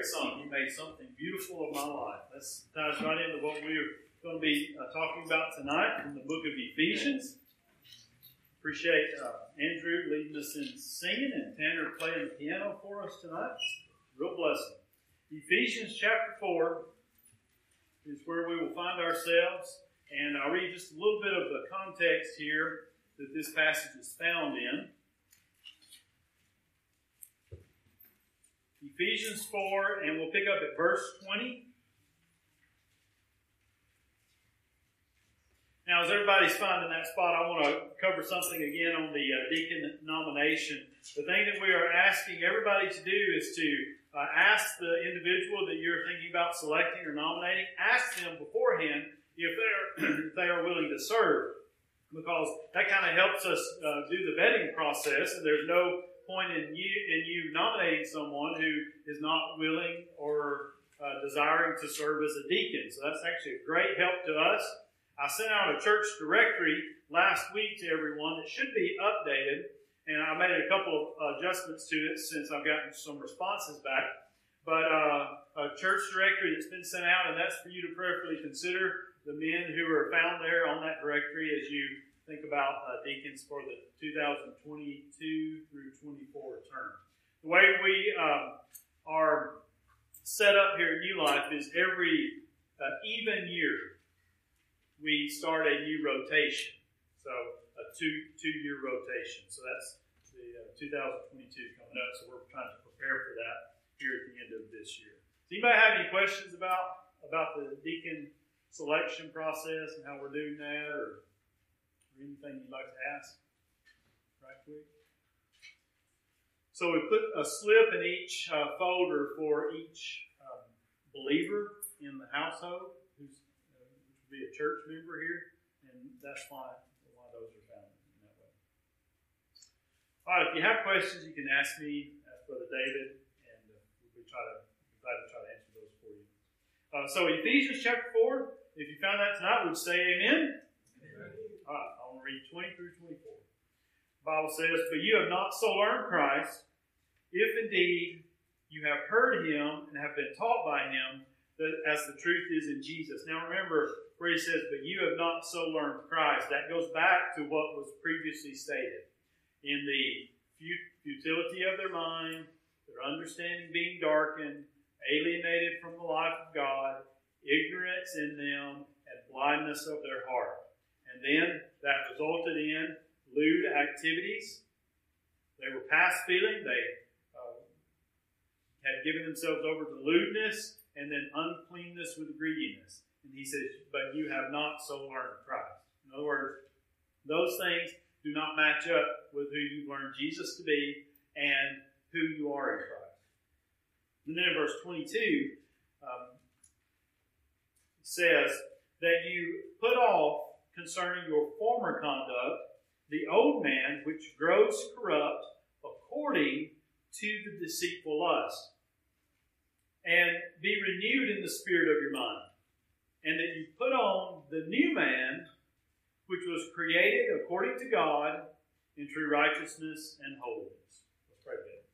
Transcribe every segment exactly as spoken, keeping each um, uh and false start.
great song. He made something beautiful of my life. That ties right into what we're going to be uh, talking about tonight from the book of Ephesians. Appreciate uh, Andrew leading us in singing and Tanner playing the piano for us tonight. Real blessing. Ephesians chapter four is where we will find ourselves. And I'll read just a little bit of the context here that this passage is found in. Ephesians four, and we'll pick up at verse twenty. Now, as everybody's finding that spot, I want to cover something again on the uh, deacon nomination. The thing that we are asking everybody to do is to uh, ask the individual that you're thinking about selecting or nominating, ask them beforehand if they're if they are willing to serve, because that kind of helps us uh, do the vetting process, and there's no point in you in you nominating someone who is not willing or uh, desiring to serve as a deacon. So that's actually a great help to us. I sent out a church directory last week to everyone that should be updated, and I made a couple of adjustments to it since I've gotten some responses back. But uh, a church directory that's been sent out, and that's for you to prayerfully consider the men who are found there on that directory as you think about uh, deacons for the two thousand twenty-two through twenty-four term. The way we um, are set up here at New Life is every uh, even year we start a new rotation. So a two two year rotation. So that's the uh, two thousand twenty-two coming up. So we're trying to prepare for that here at the end of this year. Does anybody have any questions about about the deacon selection process and how we're doing that, or Or anything you'd like to ask? Right quick. So we put a slip in each uh, folder for each um, believer in the household, who's uh, which would be a church member here, and that's why why those are found in that way. All right. If you have questions, you can ask me, ask Brother David, and uh, we'll be try to be glad to try to answer those for you. Uh, so Ephesians chapter four. If you found that tonight, we'd say Amen. All right. Read twenty through twenty-four. The Bible says, "But you have not so learned Christ, if indeed you have heard him and have been taught by him, that as the truth is in Jesus." Now remember where he says, "But you have not so learned Christ." That goes back to what was previously stated. In the futility of their mind, their understanding being darkened, alienated from the life of God, ignorance in them, and blindness of their heart. And then that resulted in lewd activities. They were past feeling. They uh, had given themselves over to lewdness and then uncleanness with greediness. And he says, "But you have not so learned Christ." In other words, those things do not match up with who you've learned Jesus to be and who you are in Christ. And then in verse twenty-two, um, it says that you put off concerning your former conduct, the old man which grows corrupt according to the deceitful lust, and be renewed in the spirit of your mind, and that you put on the new man which was created according to God in true righteousness and holiness. Let's pray together.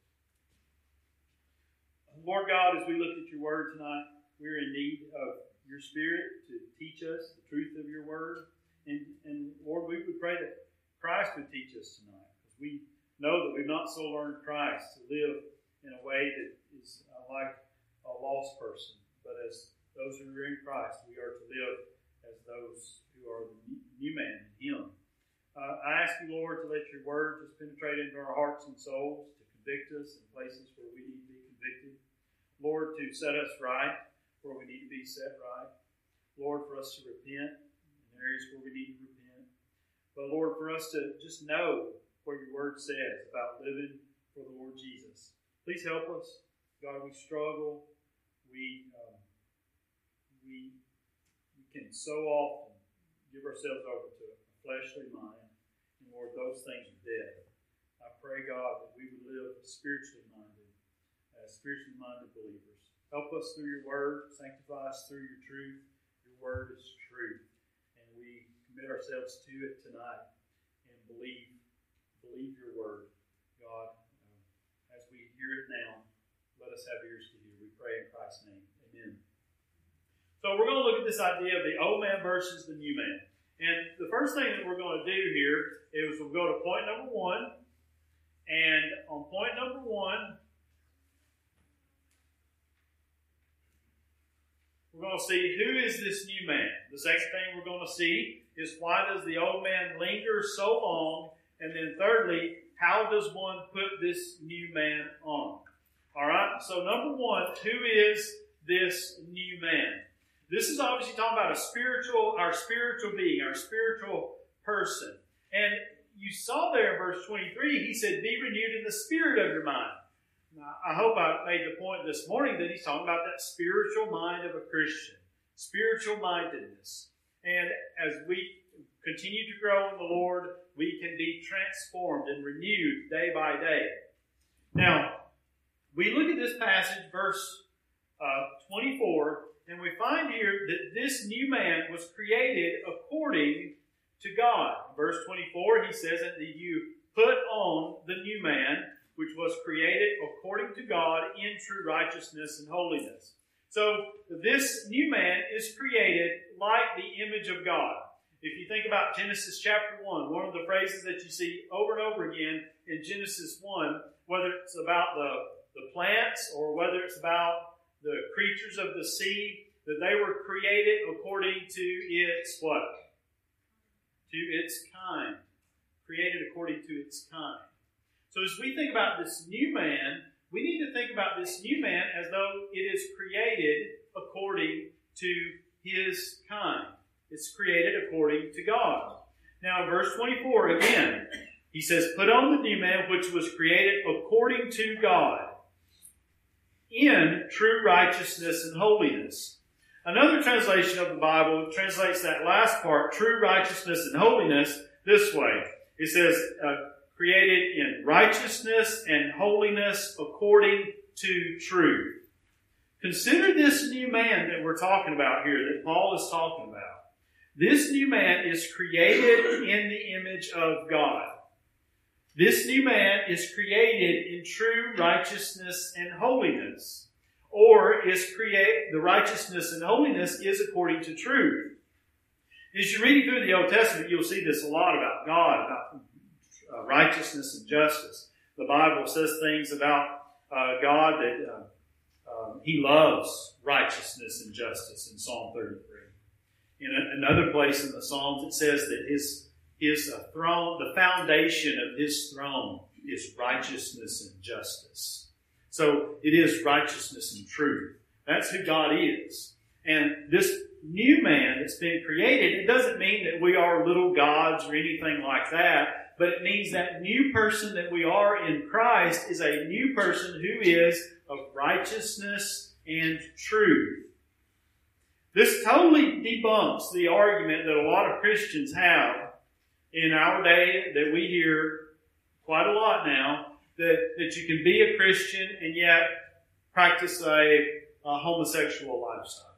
Lord God, as we look at your word tonight, we're in need of your spirit to teach us the truth of your word. And, and Lord, we would pray that Christ would teach us tonight, because we know that we've not so learned Christ to live in a way that is uh, like a lost person. But as those who are in Christ, we are to live as those who are the new man in Him. Uh, I ask you, Lord, to let your word just penetrate into our hearts and souls, to convict us in places where we need to be convicted. Lord, to set us right where we need to be set right. Lord, for us to repent areas where we need to repent. But Lord, for us to just know what your word says about living for the Lord Jesus. Please help us. God, we struggle. We um, we, we can so often give ourselves over to a fleshly mind. And Lord, those things are dead. I pray, God, that we would live spiritually minded, as spiritually minded believers. Help us through your word. Sanctify us through your truth. Your word is truth. We commit ourselves to it tonight and believe believe your word. God, uh, as we hear it now, let us have ears to hear. We pray in Christ's name. Amen. So we're going to look at this idea of the old man versus the new man. And the first thing that we're going to do here is we'll go to point number one. And on point number one, we're going to see who is this new man. The second thing we're going to see is why does the old man linger so long? And then thirdly, how does one put this new man on? All right, so number one, who is this new man? This is obviously talking about a spiritual, our spiritual being, our spiritual person. And you saw there in verse twenty-three, he said, be renewed in the spirit of your mind. Now, I hope I made the point this morning that he's talking about that spiritual mind of a Christian, spiritual mindedness. And as we continue to grow in the Lord, we can be transformed and renewed day by day. Now, we look at this passage, verse uh, twenty-four, and we find here that this new man was created according to God. Verse twenty-four, he says that you put on the new man, which was created according to God in true righteousness and holiness. So this new man is created like the image of God. If you think about Genesis chapter one, one of the phrases that you see over and over again in Genesis one, whether it's about the, the plants or whether it's about the creatures of the sea, that they were created according to its what? To its kind. Created according to its kind. So as we think about this new man, we need to think about this new man as though it is created according to his kind. It's created according to God. Now in verse twenty-four again, he says, put on the new man which was created according to God in true righteousness and holiness. Another translation of the Bible translates that last part, true righteousness and holiness, this way. It says, uh, created in righteousness and holiness according to truth. Consider this new man that we're talking about here, that Paul is talking about. This new man is created in the image of God. This new man is created in true righteousness and holiness. Or is create the righteousness and holiness is according to truth. As you're reading through the Old Testament, you'll see this a lot about God, about uh, righteousness and justice. The Bible says things about uh, God that uh, um, He loves righteousness and justice in Psalm thirty-three. In a, another place in the Psalms, it says that His His uh, throne, the foundation of His throne, is righteousness and justice. So it is righteousness and truth. That's who God is. And this new man that's been created, it doesn't mean that we are little gods or anything like that, but it means that new person that we are in Christ is a new person who is of righteousness and truth. This totally debunks the argument that a lot of Christians have in our day that we hear quite a lot now, That, that you can be a Christian and yet practice a, a homosexual lifestyle.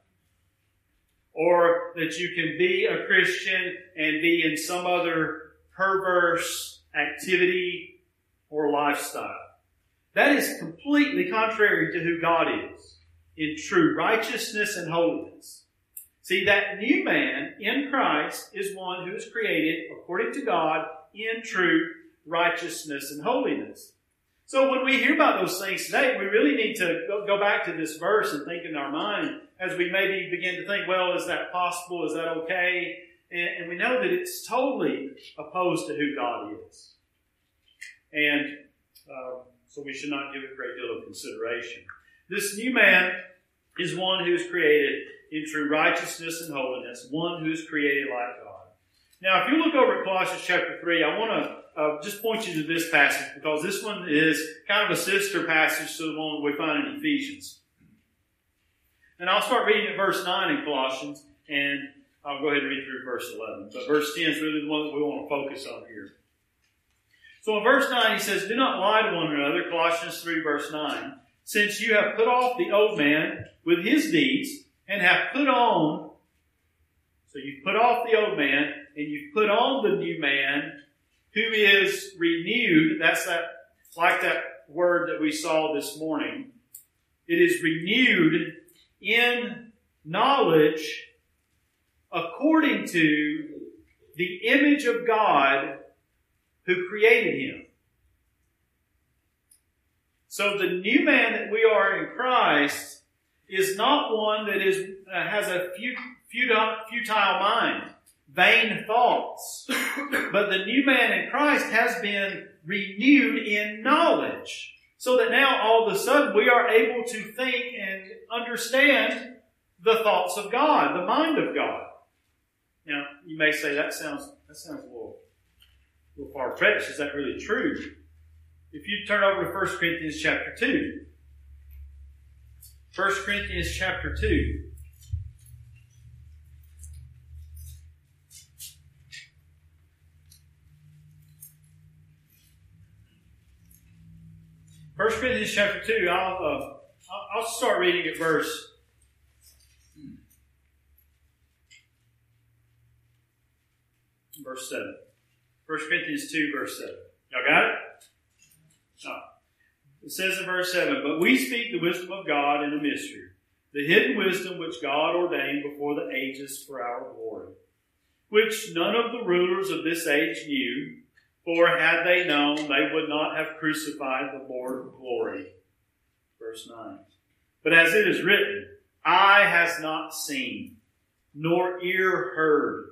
Or that you can be a Christian and be in some other perverse activity or lifestyle. That is completely contrary to who God is in true righteousness and holiness. See, that new man in Christ is one who is created according to God in true righteousness and holiness. So when we hear about those things today, we really need to go back to this verse and think in our mind as we maybe begin to think, well, is that possible? Is that okay? And, and we know that it's totally opposed to who God is. And uh, so we should not give it a great deal of consideration. This new man is one who is created in true righteousness and holiness, one who is created like God. Now, if you look over at Colossians chapter three, I want to Uh, just point you to this passage because this one is kind of a sister passage to the one we find in Ephesians. And I'll start reading at verse nine in Colossians, and I'll go ahead and read through verse eleven. But verse ten is really the one that we want to focus on here. So in verse nine, he says, do not lie to one another, Colossians three, verse nine, since you have put off the old man with his deeds, and have put on, so you've put off the old man, and you've put on the new man, who is renewed. That's that, like that word that we saw this morning. It is renewed in knowledge according to the image of God who created him. So the new man that we are in Christ is not one that is uh, has a futile, futile mind, vain thoughts. But the new man in Christ has been renewed in knowledge. So that now all of a sudden we are able to think and understand the thoughts of God, the mind of God. Now, you may say that sounds that sounds a little, a little far-fetched. Is that really true? If you turn over to First Corinthians chapter two. First Corinthians chapter two. First Corinthians chapter two, I'll, uh, I'll start reading at verse verse seven. First Corinthians two, verse seven. Y'all got it? No. It says in verse seven, "But we speak the wisdom of God in a mystery, the hidden wisdom which God ordained before the ages for our glory, which none of the rulers of this age knew, for had they known, they would not have crucified the Lord of glory." Verse nine. "But as it is written, eye has not seen, nor ear heard,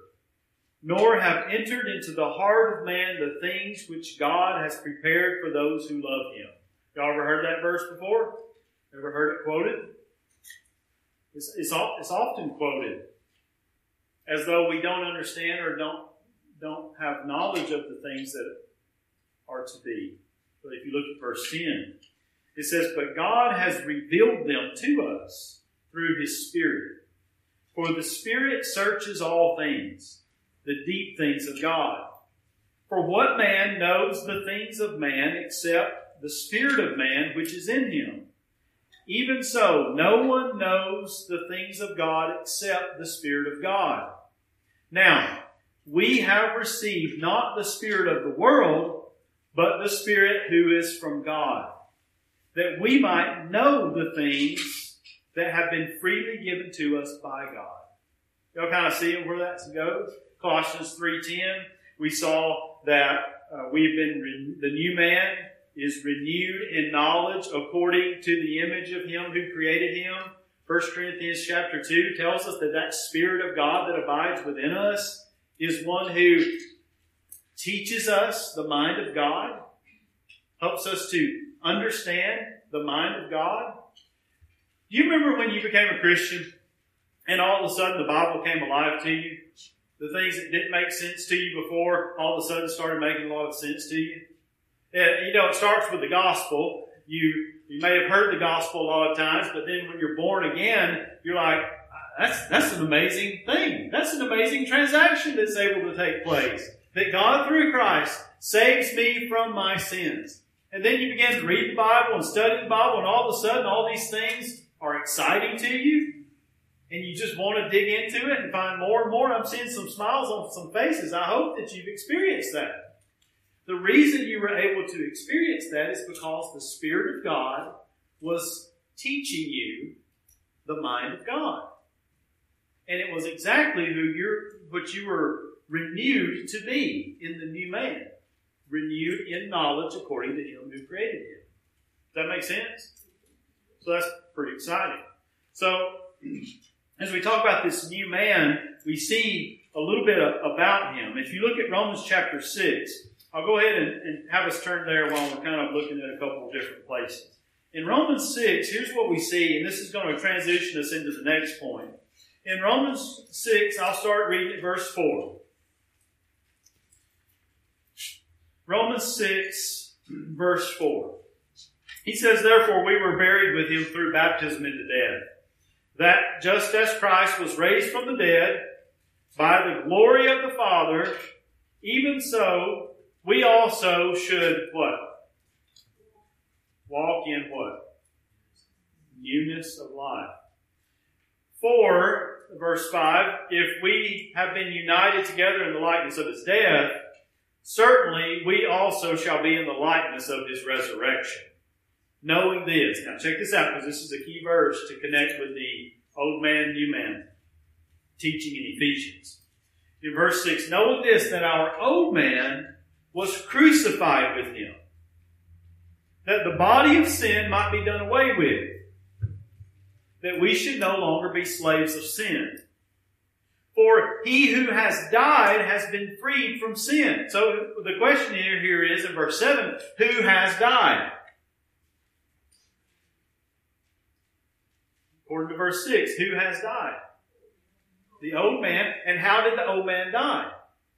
nor have entered into the heart of man the things which God has prepared for those who love him." Y'all ever heard that verse before? Ever heard it quoted? It's, it's, it's often quoted as though we don't understand or don't, don't have knowledge of the things that are to be. But if you look at verse ten, it says, "But God has revealed them to us through his Spirit. For the Spirit searches all things, the deep things of God. For what man knows the things of man except the spirit of man which is in him? Even so, no one knows the things of God except the Spirit of God. Now, we have received not the spirit of the world, but the Spirit who is from God, that we might know the things that have been freely given to us by God." Y'all kind of see where that goes? Colossians three ten, we saw that uh, we've been, re- the new man is renewed in knowledge according to the image of him who created him. First Corinthians chapter two tells us that that Spirit of God that abides within us is one who teaches us the mind of God, helps us to understand the mind of God. Do you remember when you became a Christian and all of a sudden the Bible came alive to you? The things that didn't make sense to you before all of a sudden started making a lot of sense to you. Yeah, you know, it starts with the gospel. You you may have heard the gospel a lot of times, but then when you're born again, you're like, that's that's an amazing thing. That's an amazing transaction that's able to take place. That God, through Christ, saves me from my sins. And then you begin to read the Bible and study the Bible, and all of a sudden all these things are exciting to you. And you just want to dig into it and find more and more. I'm seeing some smiles on some faces. I hope that you've experienced that. The reason you were able to experience that is because the Spirit of God was teaching you the mind of God. And it was exactly who you're, what you were renewed to be in the new man. Renewed in knowledge according to him who created him. Does that make sense? So that's pretty exciting. So, as we talk about this new man, we see a little bit about him. If you look at Romans chapter six, I'll go ahead and, and have us turn there while we're kind of looking at a couple of different places. In Romans six, here's what we see, and this is going to transition us into the next point. In Romans six, I'll start reading at verse four. Romans six, verse four. He says, "Therefore we were buried with him through baptism into death, that just as Christ was raised from the dead by the glory of the Father, even so we also should," what? Walk in what? Newness of life. "For," verse five, "if we have been united together in the likeness of his death, certainly we also shall be in the likeness of his resurrection. Knowing this. Now check this out, because this is a key verse to connect with the old man, new man teaching in Ephesians. In verse six, knowing this, that our old man was crucified with him, that the body of sin might be done away with, that we should no longer be slaves of sin. For he who has died has been freed from sin. So the question here, here is in verse seven, who has died? According to verse six, who has died? The old man. And how did the old man die?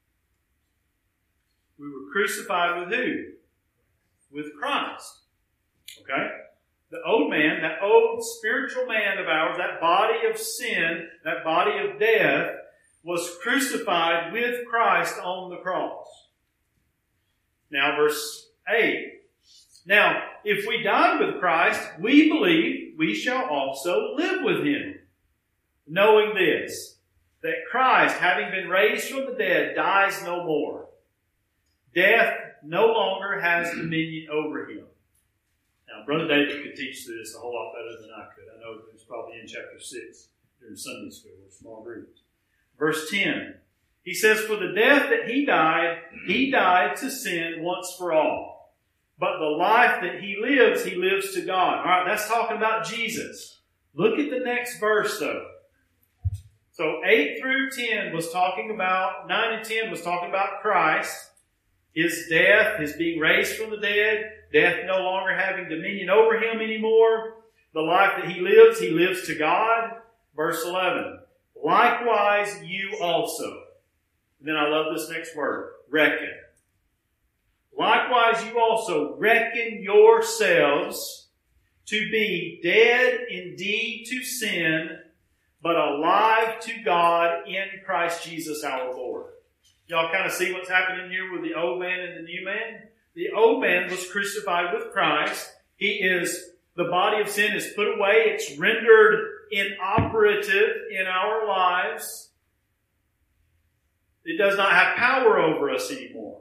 We were crucified with who? With Christ. Okay? The old man, that old spiritual man of ours, that body of sin, that body of death, was crucified with Christ on the cross. Now, verse eight. Now, if we died with Christ, we believe we shall also live with him. Knowing this, that Christ, having been raised from the dead, dies no more. Death no longer has dominion over him. Now, Brother David could teach this a whole lot better than I could. I know it was probably in chapter six during Sunday school or small groups. Verse ten, he says, for the death that he died, he died to sin once for all. But the life that he lives, he lives to God. All right, that's talking about Jesus. Look at the next verse, though. So eight through ten was talking about, nine and ten was talking about Christ, his death, his being raised from the dead, death no longer having dominion over him anymore. The life that he lives, he lives to God. Verse eleven. Likewise, you also. And then I love this next word, reckon. Likewise, you also reckon yourselves to be dead indeed to sin, but alive to God in Christ Jesus our Lord. Y'all kind of see what's happening here with the old man and the new man? The old man was crucified with Christ. He is, the body of sin is put away. It's rendered inoperative in our lives. It does not have power over us anymore.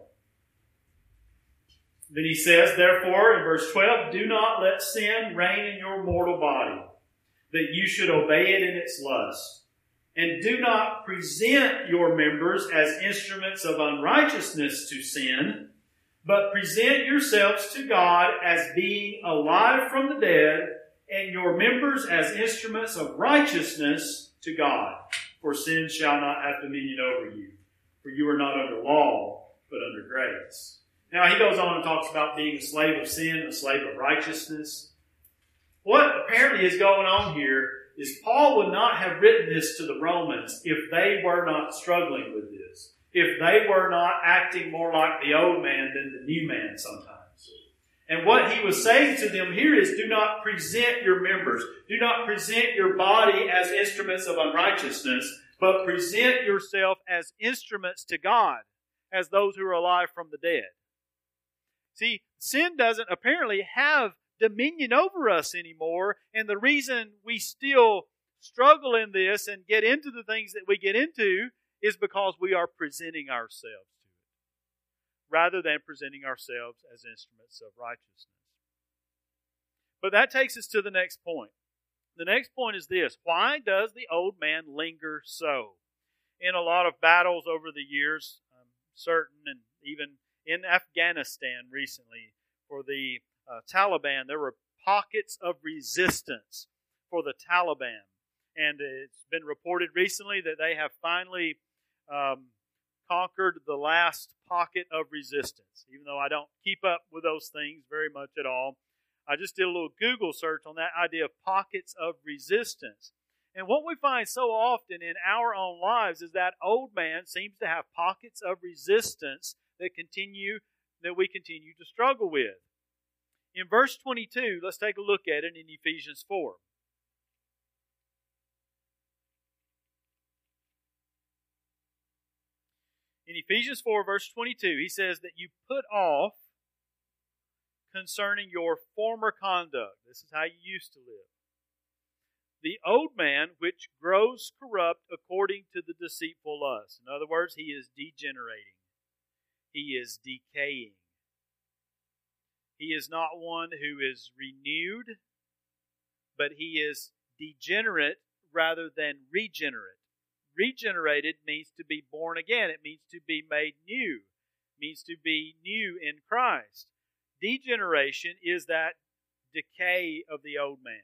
Then he says, therefore, in verse twelve, do not let sin reign in your mortal body, that you should obey it in its lust. And do not present your members as instruments of unrighteousness to sin, but present yourselves to God as being alive from the dead, and your members as instruments of righteousness to God. For sin shall not have dominion over you, for you are not under law, but under grace. Now he goes on and talks about being a slave of sin, a slave of righteousness. What apparently is going on here is Paul would not have written this to the Romans if they were not struggling with this. If they were not acting more like the old man than the new man sometimes. And what he was saying to them here is, do not present your members. Do not present your body as instruments of unrighteousness, but present yourself as instruments to God, as those who are alive from the dead. See, sin doesn't apparently have dominion over us anymore, and the reason we still struggle in this and get into the things that we get into is because we are presenting ourselves to it, rather than presenting ourselves as instruments of righteousness. But that takes us to the next point. The next point is this: why does the old man linger so? In a lot of battles over the years, I'm certain, and even in Afghanistan recently, for the uh, Taliban, there were pockets of resistance for the Taliban. And it's been reported recently that they have finally um, conquered the last pocket of resistance. Even though I don't keep up with those things very much at all, I just did a little Google search on that idea of pockets of resistance. And what we find so often in our own lives is that old man seems to have pockets of resistance that continue that we continue to struggle with. In verse twenty-two, let's take a look at it in Ephesians four. In Ephesians four, verse twenty-two, he says that you put off concerning your former conduct. This is how you used to live. The old man, which grows corrupt according to the deceitful lust. In other words, he is degenerating. He is decaying. He is not one who is renewed, but he is degenerate rather than regenerate. Regenerated means to be born again. It means to be made new. It means to be new in Christ. Degeneration is that decay of the old man.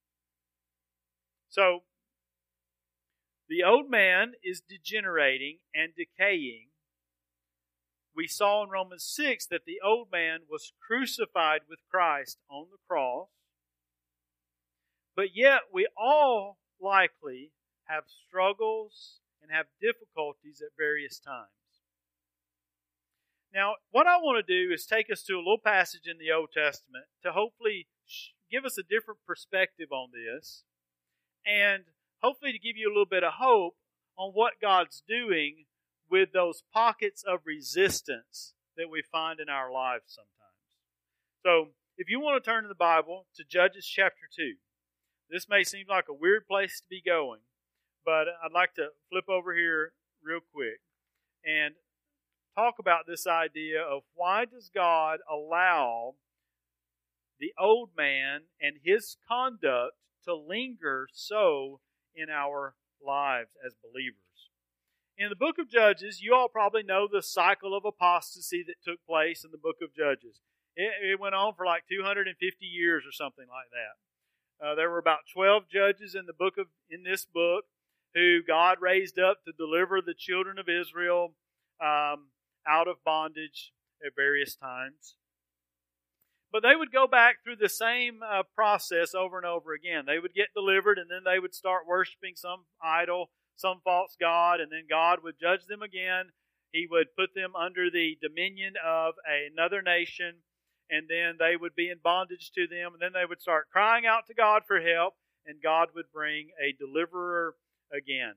So, the old man is degenerating and decaying. We saw in Romans six that the old man was crucified with Christ on the cross. But yet we all likely have struggles and have difficulties at various times. Now, what I want to do is take us to a little passage in the Old Testament to hopefully give us a different perspective on this, and hopefully to give you a little bit of hope on what God's doing with those pockets of resistance that we find in our lives sometimes. So, if you want to turn to the Bible to Judges chapter two, this may seem like a weird place to be going, but I'd like to flip over here real quick and talk about this idea of why does God allow the old man and his conduct to linger so in our lives as believers. In the book of Judges, you all probably know the cycle of apostasy that took place in the book of Judges. It, it went on for like two hundred fifty years or something like that. Uh, there were about twelve judges in the book of in this book who God raised up to deliver the children of Israel um, out of bondage at various times. But they would go back through the same uh, process over and over again. They would get delivered, and then they would start worshiping some idol, some false god, and then God would judge them again. He would put them under the dominion of another nation, and then they would be in bondage to them, and then they would start crying out to God for help, and God would bring a deliverer again.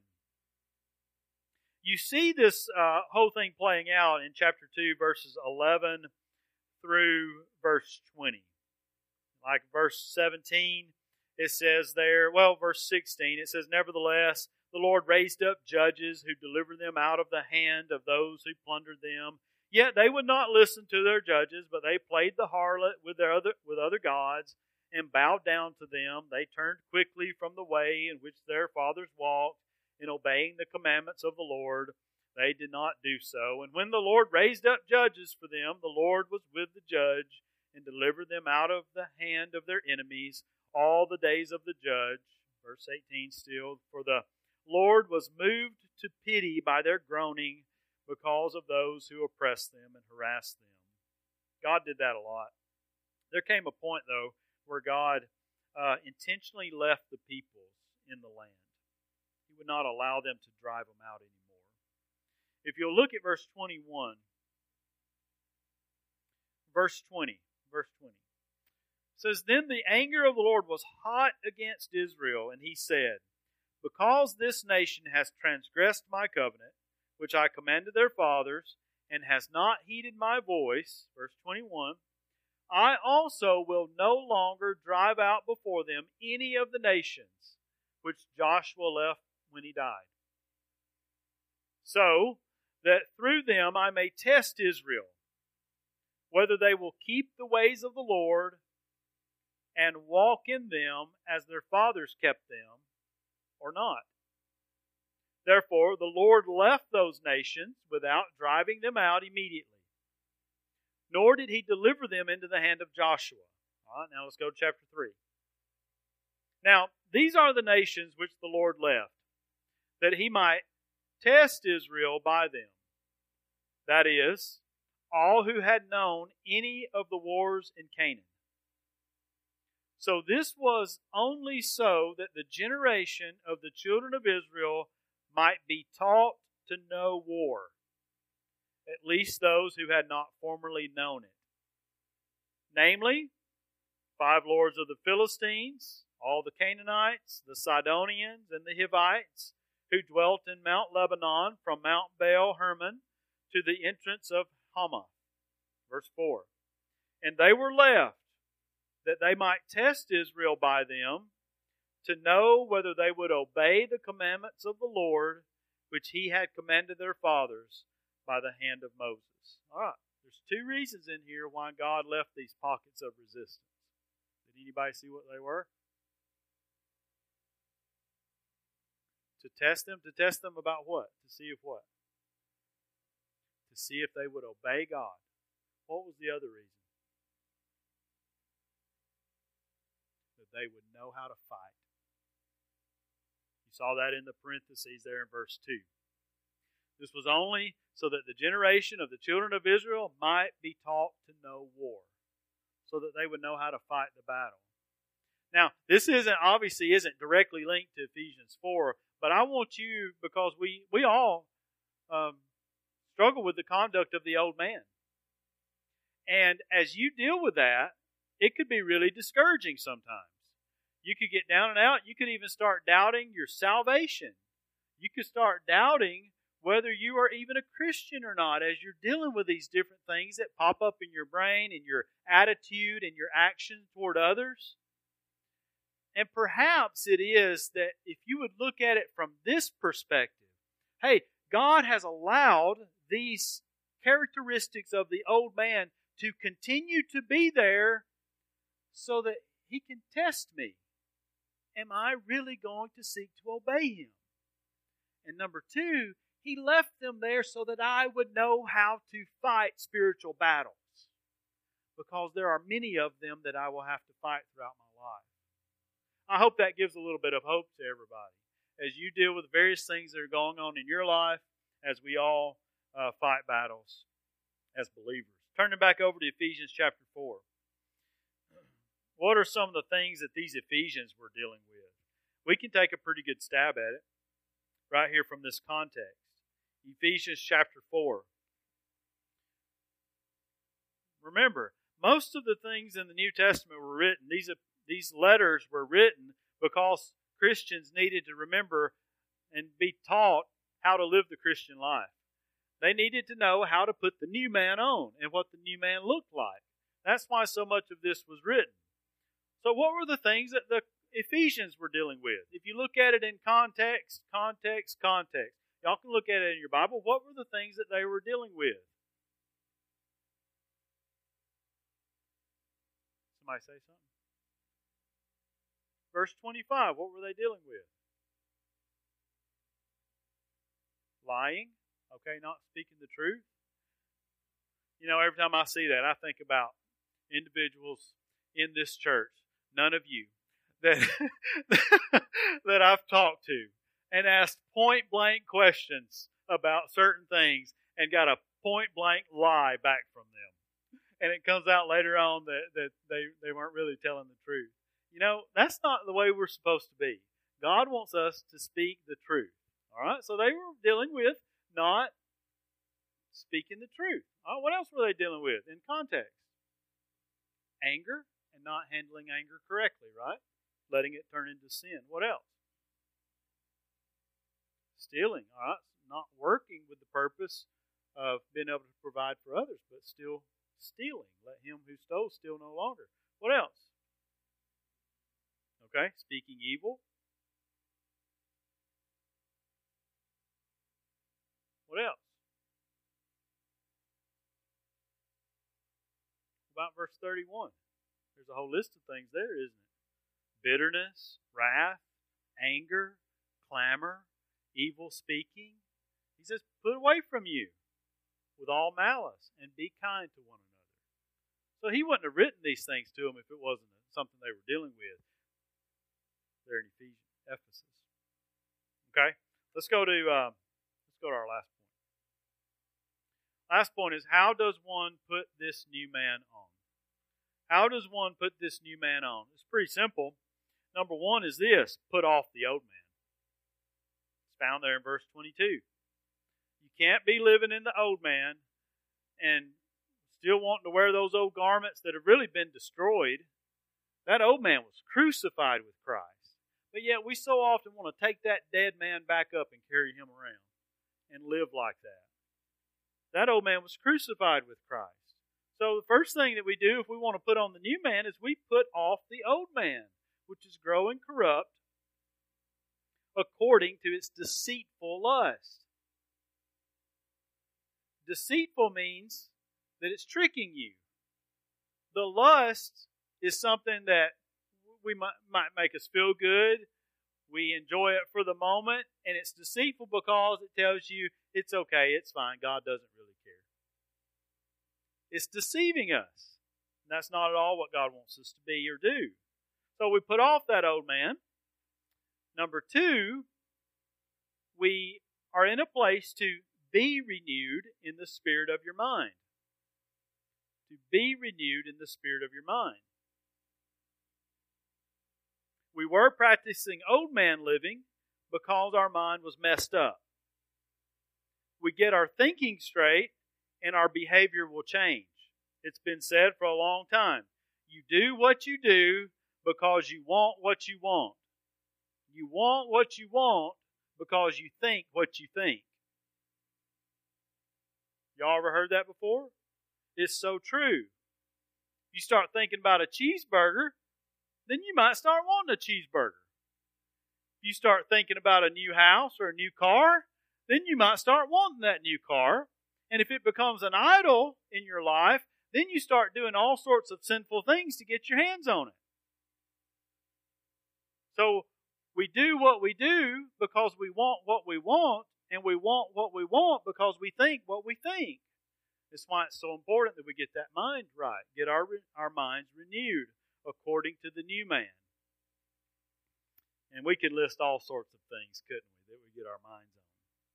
You see this uh, whole thing playing out in chapter two, verses eleven through verse twenty. Like verse seventeen, it says there, well, verse sixteen, it says, "Nevertheless, the Lord raised up judges who delivered them out of the hand of those who plundered them. Yet they would not listen to their judges, but they played the harlot with their other with other gods and bowed down to them. They turned quickly from the way in which their fathers walked, in obeying the commandments of the Lord. They did not do so. And when the Lord raised up judges for them, the Lord was with the judge and delivered them out of the hand of their enemies all the days of the judge." Verse eighteen still, "For the Lord was moved to pity by their groaning because of those who oppressed them and harassed them." God did that a lot. There came a point, though, where God uh, intentionally left the peoples in the land. He would not allow them to drive them out anymore. If you'll look at verse twenty-one, verse twenty, verse twenty, it says, "Then the anger of the Lord was hot against Israel, and he said, Because this nation has transgressed my covenant, which I commanded their fathers, and has not heeded my voice," verse twenty-one, "I also will no longer drive out before them any of the nations which Joshua left when he died, so that through them I may test Israel, whether they will keep the ways of the Lord and walk in them as their fathers kept them, or not. Therefore the Lord left those nations without driving them out immediately, nor did he deliver them into the hand of Joshua." All right, now let's go to chapter three. "Now, these are the nations which the Lord left, that he might test Israel by them. That is, all who had known any of the wars in Canaan. So this was only so that the generation of the children of Israel might be taught to know war, at least those who had not formerly known it. Namely, five lords of the Philistines, all the Canaanites, the Sidonians, and the Hivites, who dwelt in Mount Lebanon, from Mount Baal Hermon to the entrance of Hamath." Verse four, "And they were left, that they might test Israel by them, to know whether they would obey the commandments of the Lord, which he had commanded their fathers by the hand of Moses." All right, There's two reasons in here why God left these pockets of resistance. Did anybody see what they were? To test them. To test them about what? To see if what? To see if they would obey God. What was the other reason? That they would know how to fight. You saw that in the parentheses there in verse two. This was only so that the generation of the children of Israel might be taught to know war, so that they would know how to fight the battle. Now, this isn't obviously isn't directly linked to Ephesians four, but I want you, because we, we all um, struggle with the conduct of the old man. And as you deal with that, it could be really discouraging sometimes. You could get down and out. You could even start doubting your salvation. You could start doubting whether you are even a Christian or not as you're dealing with these different things that pop up in your brain and your attitude and your action toward others. And perhaps it is that if you would look at it from this perspective, hey, God has allowed these characteristics of the old man to continue to be there so that He can test me. Am I really going to seek to obey Him? And number two, He left them there so that I would know how to fight spiritual battles, because there are many of them that I will have to fight throughout my life. I hope that gives a little bit of hope to everybody as you deal with various things that are going on in your life, as we all uh, fight battles as believers. Turning back over to Ephesians chapter four. What are some of the things that these Ephesians were dealing with? We can take a pretty good stab at it right here from this context. Ephesians chapter four. Remember, most of the things in the New Testament were written, these, these letters were written because Christians needed to remember and be taught how to live the Christian life. They needed to know how to put the new man on and what the new man looked like. That's why so much of this was written. So what were the things that the Ephesians were dealing with? If you look at it in context, context, context, y'all can look at it in your Bible. What were the things that they were dealing with? Somebody say something. Verse twenty-five, what were they dealing with? Lying. Okay, not speaking the truth. You know, every time I see that, I think about individuals in this church, none of you, that, that I've talked to and asked point-blank questions about certain things and got a point-blank lie back from them. And it comes out later on that, that they, they weren't really telling the truth. You know, that's not the way we're supposed to be. God wants us to speak the truth. All right? So they were dealing with not speaking the truth. Oh, what else were they dealing with in context? Anger and not handling anger correctly, right? Letting it turn into sin. What else? Stealing, all right? Not working with the purpose of being able to provide for others, but still stealing. Let him who stole steal no longer. What else? Okay, speaking evil. What else? About verse thirty-one. There's a whole list of things there, isn't it? Bitterness, wrath, anger, clamor, evil speaking. He says, put away from you with all malice and be kind to one another. So he wouldn't have written these things to them if it wasn't something they were dealing with there in Ephesians, Ephesus. Okay, let's go to um, let's go to our last point. Last point is, how does one put this new man on? How does one put this new man on? It's pretty simple. Number one is this: put off the old man. It's found there in verse twenty-two. You can't be living in the old man and still wanting to wear those old garments that have really been destroyed. That old man was crucified with Christ. But yet we so often want to take that dead man back up and carry him around and live like that. That old man was crucified with Christ. So the first thing that we do if we want to put on the new man is we put off the old man, which is growing corrupt according to its deceitful lust. Deceitful means that it's tricking you. The lust is something that we might, might make us feel good. We enjoy it for the moment, and it's deceitful because it tells you it's okay, it's fine, God doesn't really care. It's deceiving us. And that's not at all what God wants us to be or do. So we put off that old man. Number two, we are in a place to be renewed in the spirit of your mind. To be renewed in the spirit of your mind. We were practicing old man living because our mind was messed up. We get our thinking straight and our behavior will change. It's been said for a long time. You do what you do because you want what you want. You want what you want because you think what you think. Y'all ever heard that before? It's so true. You start thinking about a cheeseburger, then you might start wanting a cheeseburger. If you start thinking about a new house or a new car, then you might start wanting that new car. And if it becomes an idol in your life, then you start doing all sorts of sinful things to get your hands on it. So we do what we do because we want what we want, and we want what we want because we think what we think. That's why it's so important that we get that mind right, get our, our minds renewed according to the new man. And we could list all sorts of things, couldn't we, that we get our minds on.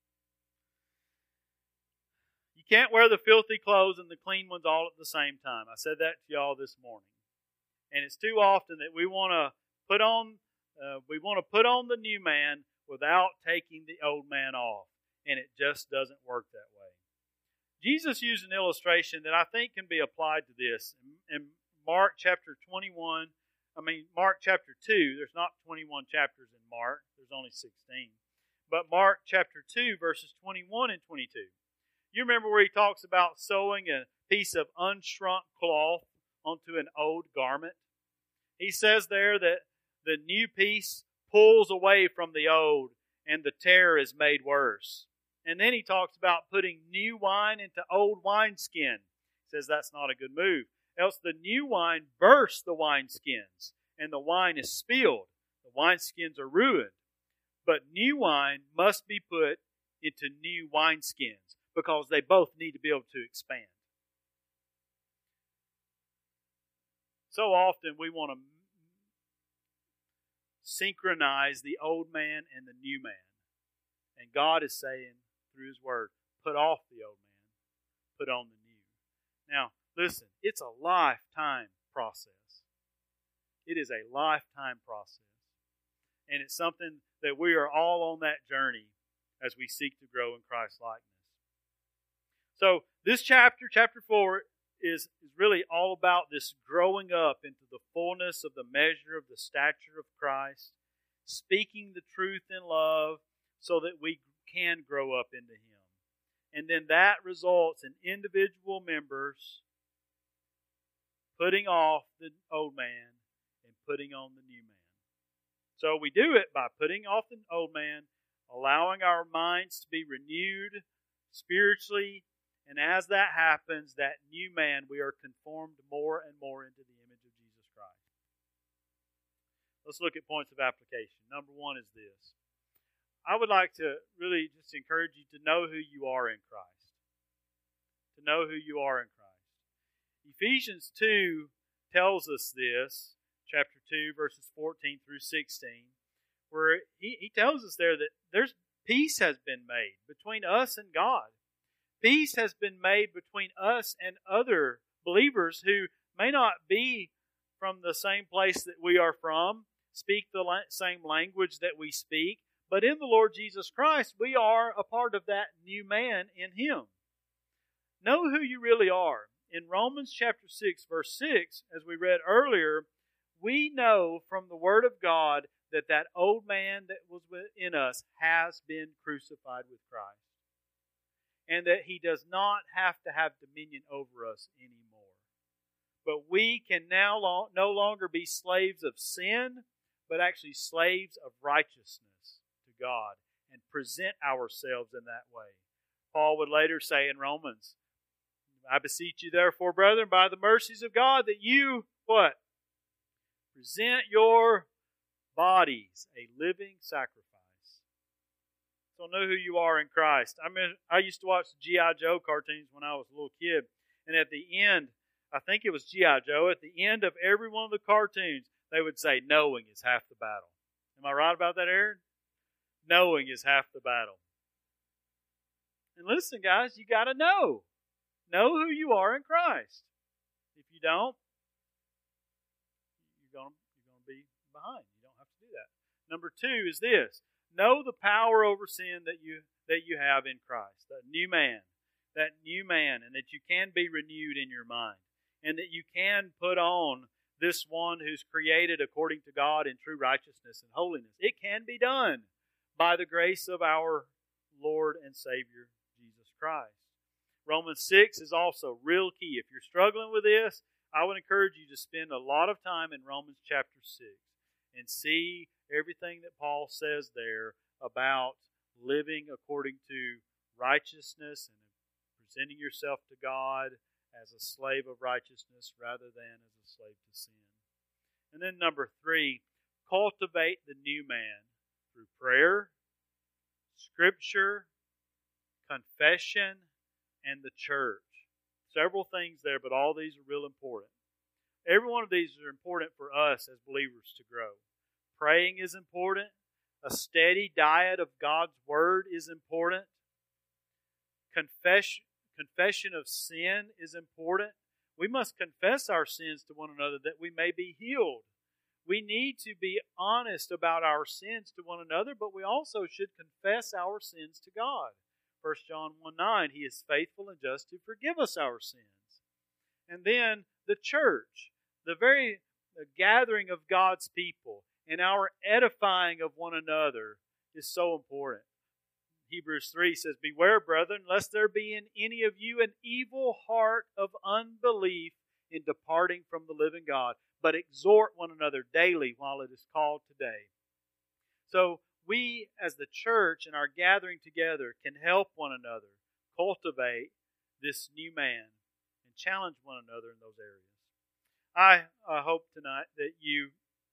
You can't wear the filthy clothes and the clean ones all at the same time. I said that to y'all this morning. And it's too often that we want to put on uh, we want to put on the new man without taking the old man off. And it just doesn't work that way. Jesus used an illustration that I think can be applied to this. In Mark chapter twenty-one, I mean Mark chapter two, there's not twenty-one chapters in Mark, there's only sixteen. But Mark chapter two, verses twenty-one and twenty-two. You remember where he talks about sewing a piece of unshrunk cloth onto an old garment? He says there that the new piece pulls away from the old and the tear is made worse. And then he talks about putting new wine into old wineskin. He says that's not a good move. Else the new wine bursts the wineskins and the wine is spilled. The wineskins are ruined. But new wine must be put into new wineskins because they both need to be able to expand. So often we want to synchronize the old man and the new man. And God is saying through His Word, put off the old man, put on the new. Now, listen, it's a lifetime process. It is a lifetime process. And it's something that we are all on that journey as we seek to grow in Christ's likeness. So, this chapter, chapter four, is, is really all about this growing up into the fullness of the measure of the stature of Christ, speaking the truth in love so that we can grow up into Him. And then that results in individual members putting off the old man and putting on the new man. So we do it by putting off the old man, allowing our minds to be renewed spiritually, and as that happens, that new man, we are conformed more and more into the image of Jesus Christ. Let's look at points of application. Number one is this. I would like to really just encourage you to know who you are in Christ. To know who you are in Christ. Ephesians two tells us this, chapter two, verses fourteen through sixteen, where he, he tells us there that there's peace has been made between us and God. Peace has been made between us and other believers who may not be from the same place that we are from, speak the same language that we speak, but in the Lord Jesus Christ, we are a part of that new man in Him. Know who you really are. In Romans chapter six, verse six, as we read earlier, we know from the Word of God that that old man that was within us has been crucified with Christ. And that He does not have to have dominion over us anymore. But we can now lo- no longer be slaves of sin, but actually slaves of righteousness to God and present ourselves in that way. Paul would later say in Romans, I beseech you, therefore, brethren, by the mercies of God, that you, what? Present your bodies a living sacrifice. So know who you are in Christ. I mean, I used to watch the G I. Joe cartoons when I was a little kid. And at the end, I think it was G I. Joe, at the end of every one of the cartoons, they would say, knowing is half the battle. Am I right about that, Aaron? Knowing is half the battle. And listen, guys, you got to know. Know who you are in Christ. If you don't, you're going you're going to be behind. You don't have to do that. Number two is this. Know the power over sin that you that you have in Christ. That new man. That new man. And that you can be renewed in your mind. And that you can put on this one who's created according to God in true righteousness and holiness. It can be done by the grace of our Lord and Savior, Jesus Christ. Romans six is also real key. If you're struggling with this, I would encourage you to spend a lot of time in Romans chapter six and see everything that Paul says there about living according to righteousness and presenting yourself to God as a slave of righteousness rather than as a slave to sin. And then number three, cultivate the new man through prayer, Scripture, confession, and the church. Several things there, but all these are real important. Every one of these are important for us as believers to grow. Praying is important. A steady diet of God's Word is important. Confession, confession of sin is important. We must confess our sins to one another that we may be healed. We need to be honest about our sins to one another, but we also should confess our sins to God. First John one nine, He is faithful and just to forgive us our sins. And then the church, the very the gathering of God's people, and our edifying of one another is so important. Hebrews three says, beware, brethren, lest there be in any of you an evil heart of unbelief in departing from the living God, but exhort one another daily while it is called today. So we as the church and our gathering together can help one another cultivate this new man and challenge one another in those areas. I uh, hope tonight that you,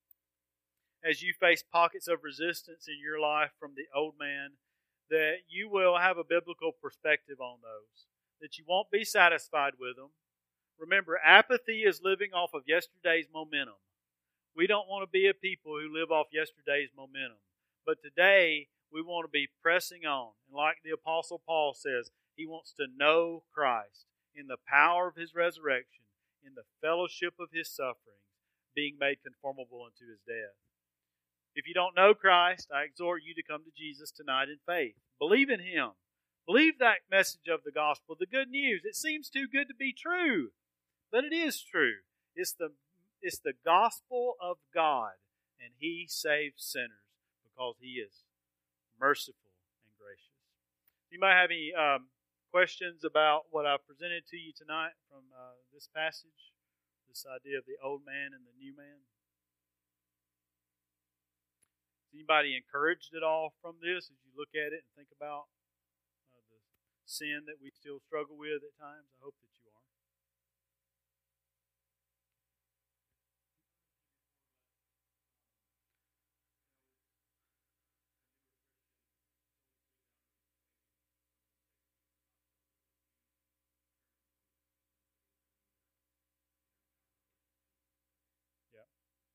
as you face pockets of resistance in your life from the old man, that you will have a biblical perspective on those, that you won't be satisfied with them. Remember, apathy is living off of yesterday's momentum. We don't want to be a people who live off yesterday's momentum. But today, we want to be pressing on. And like the Apostle Paul says, he wants to know Christ in the power of His resurrection, in the fellowship of His sufferings, being made conformable unto His death. If you don't know Christ, I exhort you to come to Jesus tonight in faith. Believe in Him. Believe that message of the gospel, the good news. It seems too good to be true, but it is true. It's the, it's the gospel of God, and He saves sinners because He is merciful and gracious. You might have any um, questions about what I've presented to you tonight from uh, this passage, this idea of the old man and the new man. Anybody encouraged at all from this as you look at it and think about uh, the sin that we still struggle with at times? I hope that you are. Yeah.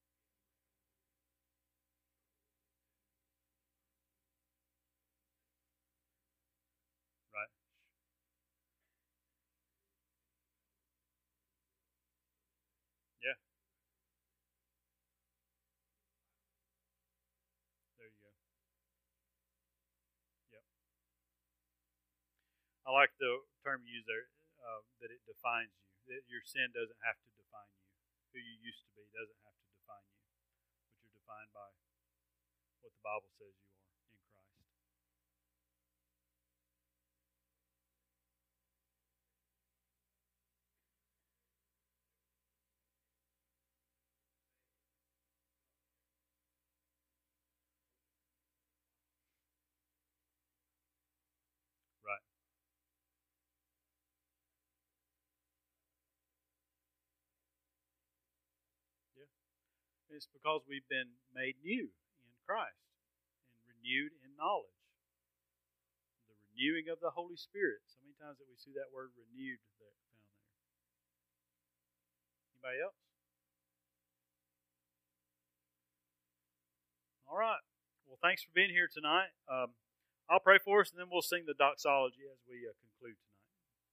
Right. Yeah. There you go. Yep. I like the term you use there, uh, that it defines you. That your sin doesn't have to define you. Who you used to be doesn't have to define you. But you're defined by what the Bible says you are in Christ. Right. It's because we've been made new in Christ and renewed in knowledge. The renewing of the Holy Spirit. So many times that we see that word renewed there, found there. Anybody else? All right. Well, thanks for being here tonight. Um, I'll pray for us, and then we'll sing the doxology as we uh, conclude tonight.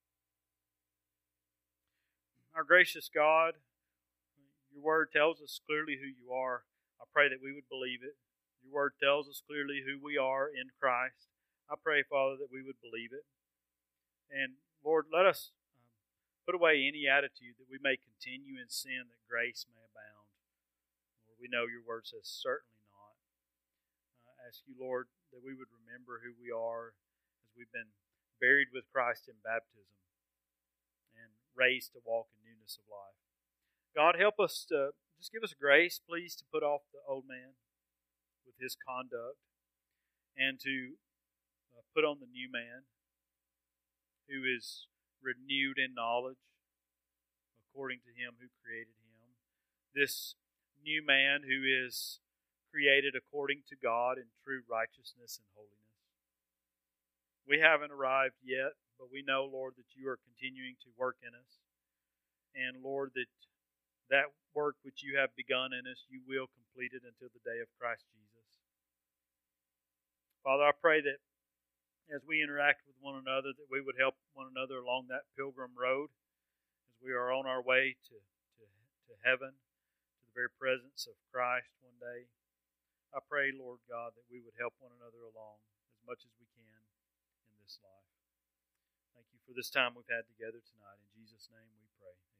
Our gracious God, your word tells us clearly who you are. I pray that we would believe it. Your word tells us clearly who we are in Christ. I pray, Father, that we would believe it. And Lord, let us um, put away any attitude that we may continue in sin that grace may abound. Lord, we know your word says certainly not. I ask you, Lord, that we would remember who we are as we've been buried with Christ in baptism and raised to walk in newness of life. God, help us to, just give us grace, please, to put off the old man with his conduct and to uh, put on the new man who is renewed in knowledge according to him who created him. This new man who is created according to God in true righteousness and holiness. We haven't arrived yet, but we know, Lord, that you are continuing to work in us. And, Lord, that that work which you have begun in us, you will complete it until the day of Christ Jesus. Father, I pray that as we interact with one another, that we would help one another along that pilgrim road as we are on our way to, to, to heaven, to the very presence of Christ one day. I pray, Lord God, that we would help one another along as much as we can in this life. Thank you for this time we've had together tonight. In Jesus' name we pray.